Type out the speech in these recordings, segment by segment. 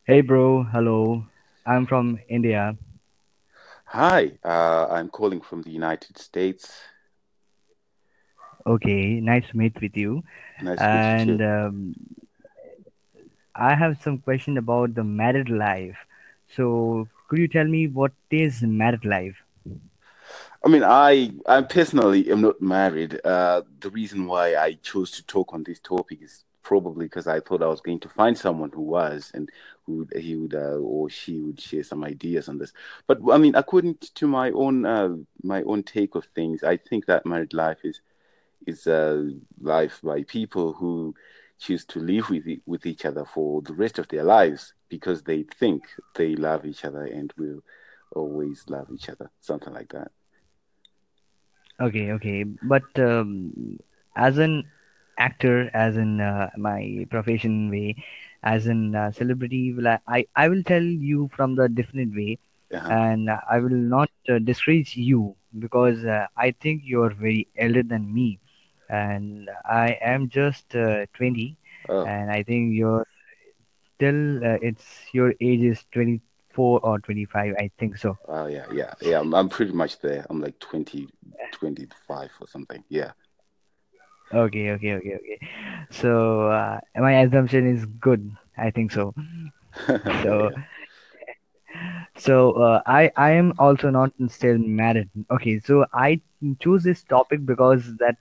Hey bro, hello. I'm from India. Hi, I'm calling from the United States. Okay, nice to meet with you. Nice to meet you And too. I have some question about the married life. So, could you tell me what is married life? I personally am not married. The reason why I chose to talk on this topic is probably because I thought I was going to find someone who was and who he would or she would share some ideas on this. But according to my own take of things, I think that married life is life by people who choose to live with each other for the rest of their lives because they think they love each other and will always love each other, something like that. Okay. But as an actor, as in my profession way, as an celebrity, I will tell you from the definite way, Uh-huh. and I will not discourage you because I think you're very elder than me, and I am just 20, Oh, and I think you're still it's your age is 24 or 25, I think so. yeah. I'm pretty much there. I'm like 25 or something. Yeah. Okay. So my assumption is good. I think so. Yeah, So yeah. I am also not still married. Okay, so I choose this topic because that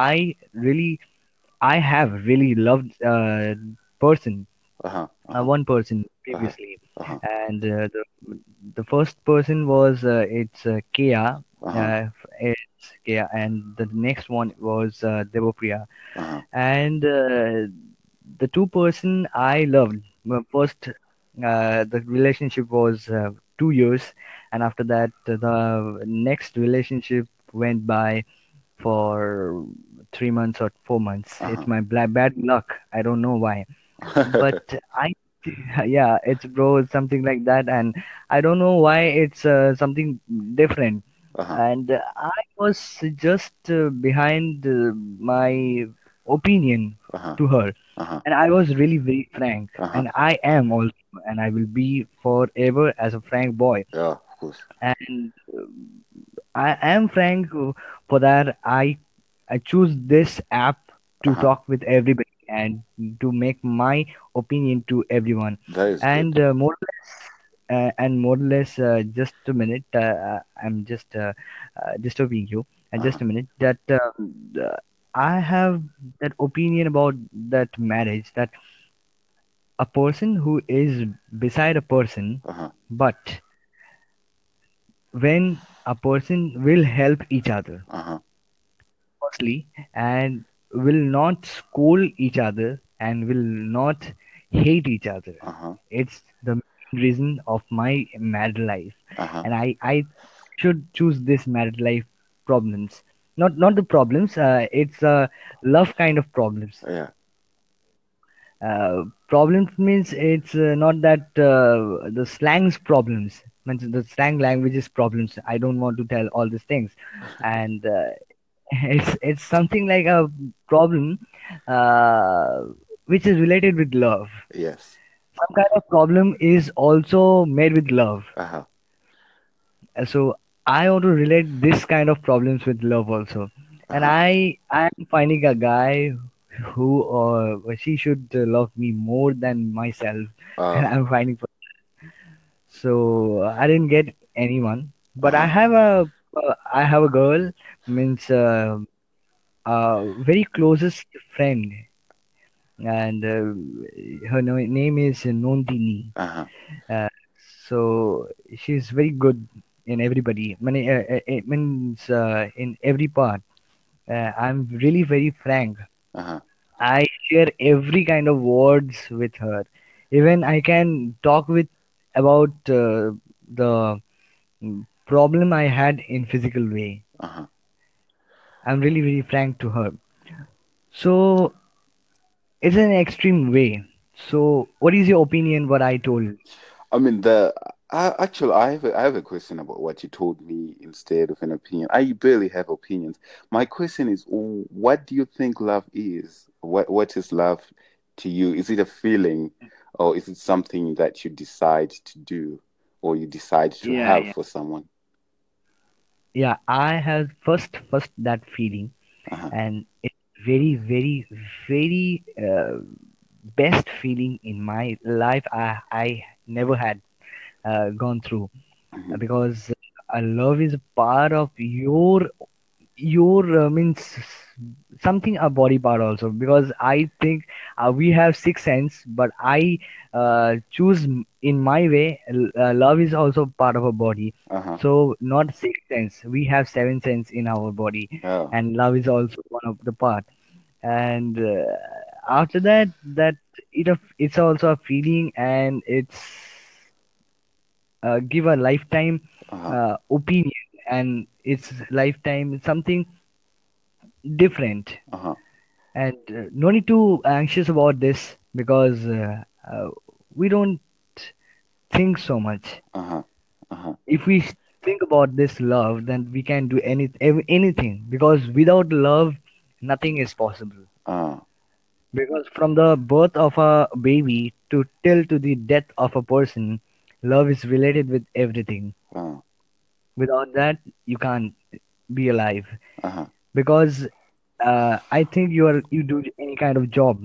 I have really loved person, Uh-huh. Uh-huh. one person Uh-huh. previously, Uh-huh. and the first person was it's Kia, Uh-huh. it's Kia, and the next one was Devopriya, Uh-huh. and the two person I loved. First, the relationship was 2 years, and after that, the next relationship went by for 3 months or 4 months. It's Uh-huh. my bad luck. I don't know why, but I, yeah, it's bro something like that, and I don't know why it's something different. Uh-huh. And I was just behind my opinion Uh-huh. to her, Uh-huh. and I was really very frank, Uh-huh. and I am also, and I will be forever as a frank boy. Yeah, of course. And I am frank for that. I choose this app to Uh-huh. talk with everybody and to make my opinion to everyone. That is good. And more or less, just a minute. I'm just disturbing you. And Uh-huh. just a minute. That I have that opinion about that marriage. That a person who is beside a person, Uh-huh. but when a person will help each other Uh-huh. firstly, and will not scold each other and will not hate each other. Uh-huh. It's the main reason of my married life, Uh-huh. and I should choose this married life problems. Not the problems. It's love kind of problems. Yeah. Problems means it's not that the slang's problems. Means the slang languages problems. I don't want to tell all these things, and it's something like a problem uh, which is related with love. Yes. Some kind of problem is also made with love. Uh-huh. So I want to relate this kind of problems with love also. And Uh-huh. I am finding a guy who she should love me more than myself, and Uh, I'm finding for. So I didn't get anyone, but uh-huh. I have a girl, means very closest friend, and her name is Nondini. Uh-huh. Uh, so she's very good in everybody. It means in every part. I'm really very frank. Uh-huh. I share every kind of words with her. Even I can talk with about the problem I had in physical way. Uh-huh. I'm really very frank to her. So it's an extreme way. So what is your opinion? What I told? I mean, the actually, I have a question about what you told me instead of an opinion. I barely have opinions. My question is, what do you think love is? What is love to you? Is it a feeling? or is it something that you decide to do or you decide to Yeah, have yeah, for someone? yeah. I have first that feeling, Uh-huh. and it's very, very, very best feeling in my life. I never had gone through, Hmm. because love is a part of your means something a body part also, because I think we have six sense, but I choose in my way. Love is also part of a body, Uh-huh. so not six sense, we have seven sense in our body, Oh. and love is also one of the part. And after that, it's also a feeling, and it's give a lifetime Uh-huh. opinion, and it's lifetime something different. Uh-huh. And no need to anxious about this, because we don't think so much. Uh-huh. Uh-huh. If we think about this love, then we can do anything, because without love nothing is possible. Uh, Because from the birth of a baby to till to the death of a person, love is related with everything. uh, Without that, you can't be alive. uh-huh. Because I think you do any kind of job.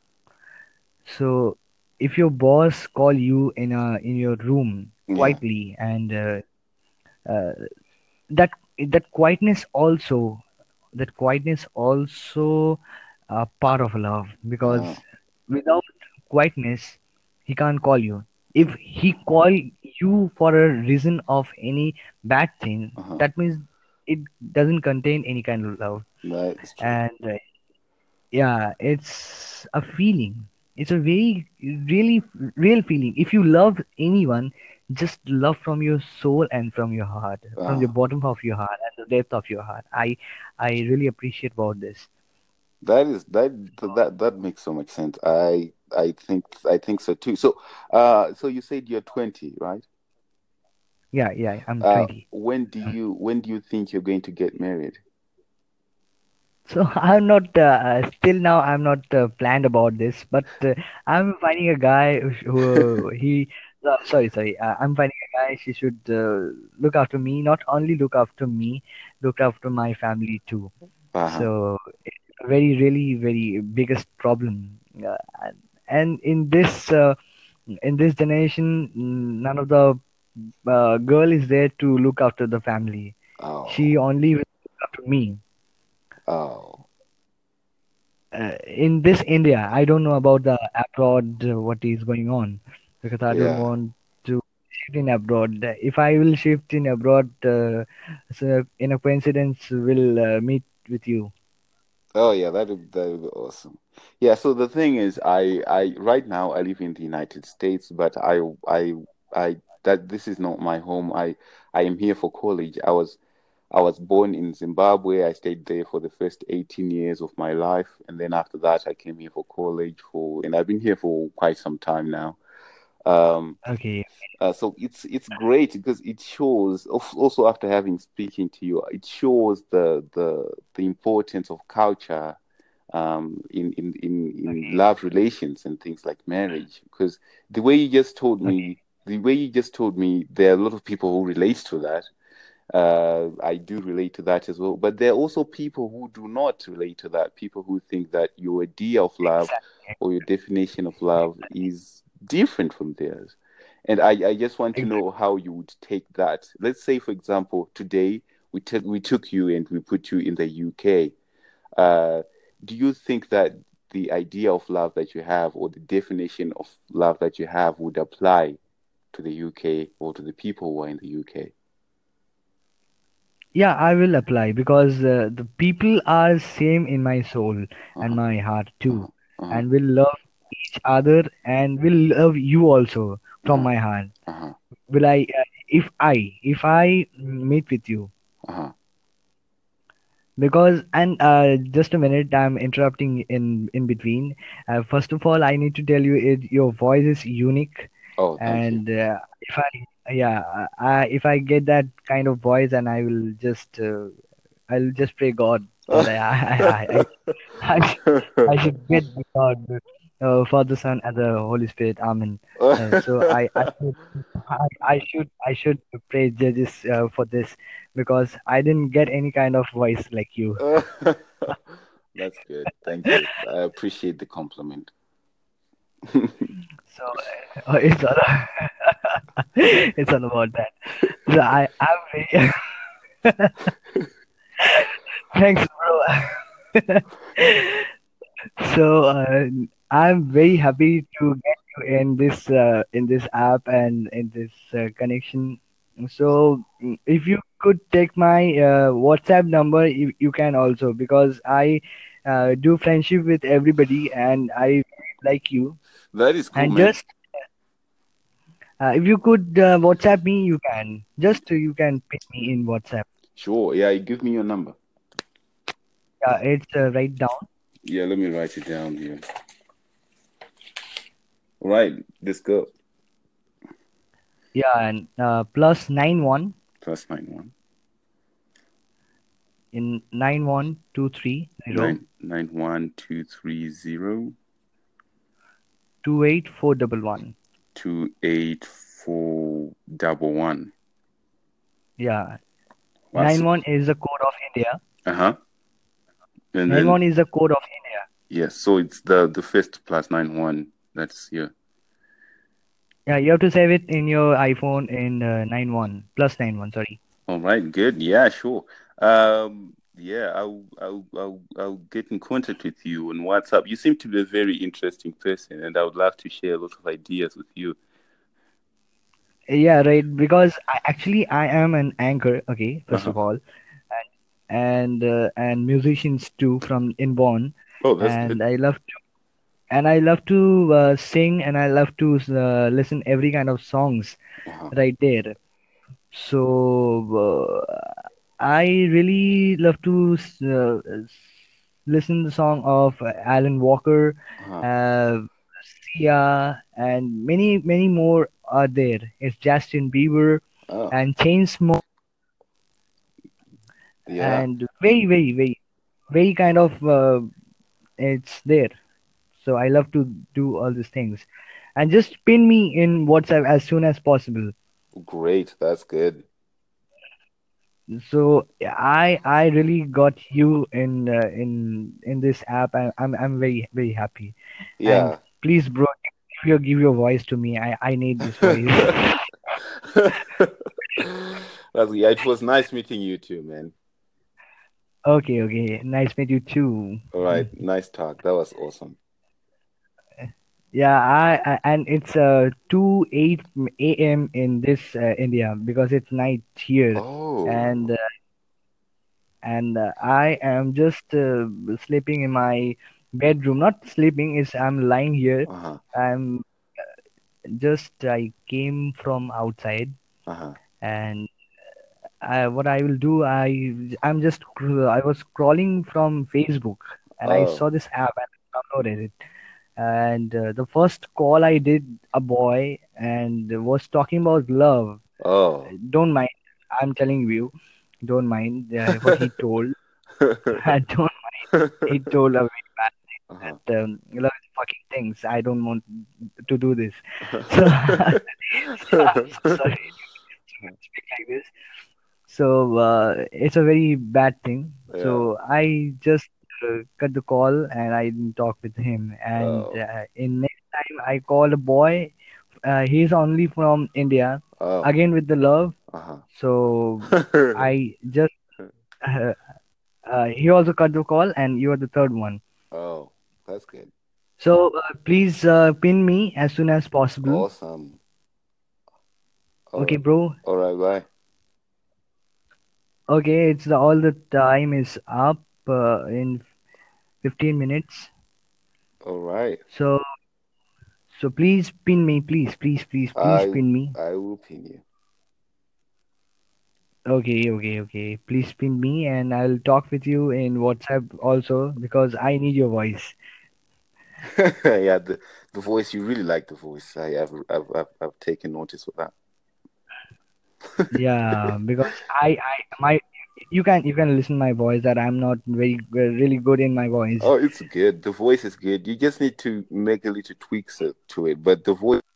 So if your boss call you in your room Yeah. quietly, and uh, that that quietness also that quietness also part of love, because Uh, without quietness he can't call you. If he call you for a reason of any bad thing, uh-huh. that means it doesn't contain any kind of love. That is true. And yeah, it's a feeling. It's a very really real feeling. If you love anyone, just love from your soul and from your heart, from the Uh, bottom of your heart and the depth of your heart. I really appreciate about this. that is that makes so much sense. I think so too. So you said you're 20, right? Yeah, yeah. I'm 20. When do you think you're going to get married? So I'm not still now. I'm not planned about this, but I'm finding a guy who he. Sorry. I'm finding a guy. She should look after me. Not only look after me, look after my family too. Uh-huh. So it's a very, really, very biggest problem. And in this generation, none of the girl is there to look after the family. She Oh. only will look after me. Oh. In this India, I don't know about the abroad, what is going on, because I don't Yeah. want to shift in abroad. If I will shift in abroad, so in a coincidence, will meet with you. Oh yeah, that would be awesome. Yeah, so the thing is I right now I live in the United States, but I that this is not my home. I am here for college. I was born in Zimbabwe. I stayed there for the first 18 years of my life, and then after that I came here for college and I've been here for quite some time now. Um, Okay. so it's great because it shows also after having speaking to you, it shows the importance of culture in Okay. love relations and things like marriage. Because the way you just told Okay. me, the way you just told me, there are a lot of people who relate to that. I do relate to that as well. But there are also people who do not relate to that. People who think that your idea of love Exactly. or your definition of love is different from theirs. And I just want to know Exactly. how you would take that. Let's say, for example, today we took you and we put you in the UK. Uh, do you think that the idea of love that you have or the definition of love that you have would apply to the UK or to the people who are in the UK? Yeah, I will apply, because the people are same in my soul and Uh-huh, my heart too, uh-huh, uh-huh, and will love each other and will love you also from uh-huh, my heart. uh-huh, Will I if I meet with you, uh-huh. because and just a minute, I'm interrupting in between. First of all, I need to tell you, your voice is unique, Oh, thank you. and if I yeah if I get that kind of voice, and I'll just pray God that I I should get the God. Father, Son, and the Holy Spirit. Amen. So I should praise judges for this because I didn't get any kind of voice like you. That's good. Thank you. I appreciate the compliment. So it's all it's all about that. So I'm very thanks, bro. So I'm very happy to get you in this app and in this connection. So if you could take my WhatsApp number, you can also because I do friendship with everybody and I like you. That is cool, And man. just if you could WhatsApp me, you can. Just you can pick me in WhatsApp. Sure. Yeah, give me your number. Yeah, it's right down. Yeah, let me write it down here. All right, let's go. Yeah, and plus 91 +91 in 91230 991 230 28411. 28411. Yeah, What's 91 is the code of India. uh-huh. And then 91 is the code of India. yes, so it's the first +91. That's here. Yeah, you have to save it in your iPhone in 91 plus 91. Sorry. All right, good. Yeah, sure. Yeah, I'll get in contact with you on WhatsApp. You seem to be a very interesting person, and I would love to share a lot of ideas with you. Yeah, right. Because I am an anchor. Okay, first Uh-huh. of all, and musicians too from inborn, Oh, that's good. and I love to sing and I love to listen every kind of songs Uh-huh. right there. So I really love to listen the song of Alan Walker, Uh-huh. uh, Sia, and many more are there. It's Justin Bieber Oh, and Chainsmokers yeah. and very kind of it's there. So I love to do all these things, and just pin me in WhatsApp as soon as possible. Great. That's good. So I really got you in this app. I'm very happy. And Yeah. please, bro, give your voice to me. I need this voice. That's yeah, it was nice meeting you too, man. Okay. Nice meet you too. All right, nice talk. That was awesome. Yeah, and it's 2:08 a.m. in this India because it's night here, Oh. and I am just sleeping in my bedroom. Not sleeping, is I'm lying here. Uh-huh. I'm just I came from outside, Uh-huh. and what I will do, I was scrolling from Facebook, and I Oh. saw this app and I downloaded it. And the first call I did a boy and was talking about love. Oh. Don't mind, I'm telling you, don't mind what he told. I don't mind. He told a very bad Uh-huh. that love is fucking things. I don't want to do this. So, so I'm so sorry to speak like this. So it's a very bad thing. Yeah. So I just cut the call and I didn't talk with him. And Oh. in next time I called a boy. He's only from India. Oh. Again with the love. Uh-huh. So I just he also cut the call and you are the third one. Oh, that's good. So please pin me as soon as possible. Awesome. All Okay, right. bro. All right, bye. Okay, it's all the time is up in 15 minutes. All right. So please pin me, please I pin me. I will pin you. Okay. Please pin me, and I'll talk with you in WhatsApp also because I need your voice. Yeah, the voice, you really like the voice. I've taken notice of that. Yeah, because I my you can listen my voice that I'm not very really good in my voice. Oh, it's good. The voice is good. You just need to make a little tweaks to it, but the voice